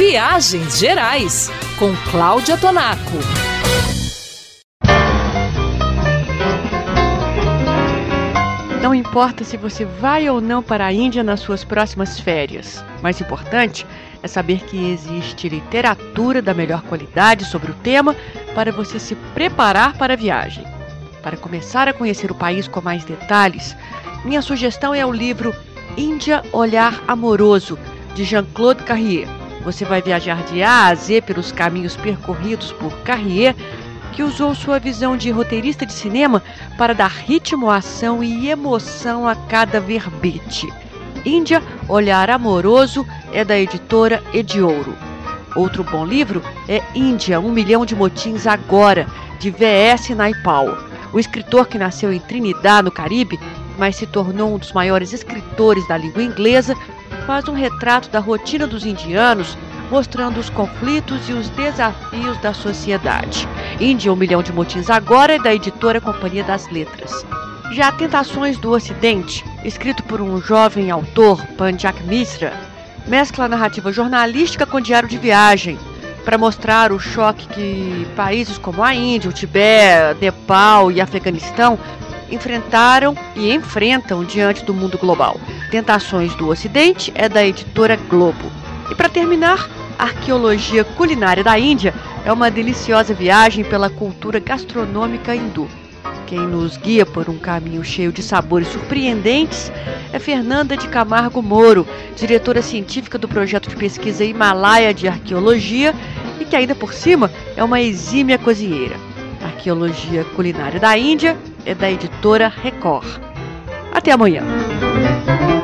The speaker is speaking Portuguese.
Viagens Gerais, com Cláudia Tonaco. Não importa se você vai ou não para a Índia nas suas próximas férias. Mais importante é saber que existe literatura da melhor qualidade sobre o tema para você se preparar para a viagem. Para começar a conhecer o país com mais detalhes, minha sugestão é o livro Índia, Olhar Amoroso, de Jean-Claude Carrier. Você vai viajar de A a Z pelos caminhos percorridos por Carrier, que usou sua visão de roteirista de cinema para dar ritmo, ação e emoção a cada verbete. Índia, Olhar Amoroso é da editora Ediouro. Outro bom livro é Índia, 1 milhão de motins agora, de V.S. Naipaul. O escritor que nasceu em Trinidad, no Caribe, mas se tornou um dos maiores escritores da língua inglesa, faz um retrato da rotina dos indianos, mostrando os conflitos e os desafios da sociedade. Índia, 1 milhão de motins agora é da editora Companhia das Letras. Já Tentações do Ocidente, escrito por um jovem autor, Panjak Misra, mescla a narrativa jornalística com diário de viagem, para mostrar o choque que países como a Índia, o Tibete, Nepal e Afeganistão enfrentaram e enfrentam diante do mundo global. Tentações do Ocidente é da editora Globo. E para terminar, a arqueologia culinária da Índia é uma deliciosa viagem pela cultura gastronômica hindu. Quem nos guia por um caminho cheio de sabores surpreendentes é Fernanda de Camargo Moro, diretora científica do projeto de pesquisa Himalaia de Arqueologia e que ainda por cima é uma exímia cozinheira. A arqueologia culinária da Índia é da editora Record. Até amanhã!